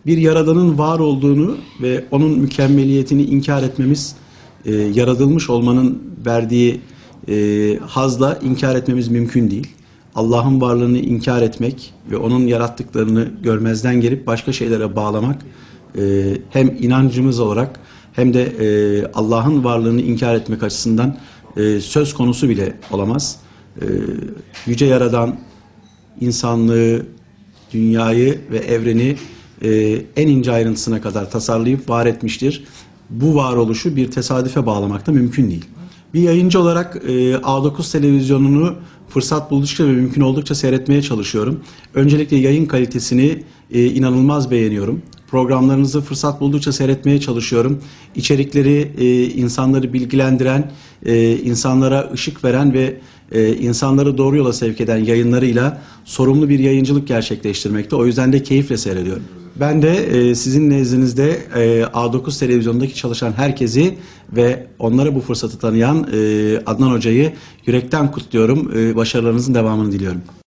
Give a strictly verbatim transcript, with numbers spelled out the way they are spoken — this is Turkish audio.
bir yaradanın var olduğunu ve onun mükemmeliyetini inkar etmemiz, e, yaratılmış olmanın verdiği e, hazla inkar etmemiz mümkün değil. Allah'ın varlığını inkar etmek ve onun yarattıklarını görmezden gelip başka şeylere bağlamak e, hem inancımız olarak hem de e, Allah'ın varlığını inkar etmek açısından e, söz konusu bile olamaz. E, Yüce Yaradan insanlığı, dünyayı ve evreni e, en ince ayrıntısına kadar tasarlayıp var etmiştir. Bu varoluşu bir tesadüfe bağlamak da mümkün değil. Bir yayıncı olarak e, A dokuz televizyonunu fırsat buldukça ve mümkün oldukça seyretmeye çalışıyorum. Öncelikle yayın kalitesini e, inanılmaz beğeniyorum. Programlarınızı fırsat buldukça seyretmeye çalışıyorum. İçerikleri e, insanları bilgilendiren, e, insanlara ışık veren ve e, insanları doğru yola sevk eden yayınlarıyla sorumlu bir yayıncılık gerçekleştirmekte. O yüzden de keyifle seyrediyorum. Ben de e, sizin nezdinizde e, A dokuz televizyondaki çalışan herkesi ve onlara bu fırsatı tanıyan e, Adnan Hoca'yı yürekten kutluyorum. E, başarılarınızın devamını diliyorum.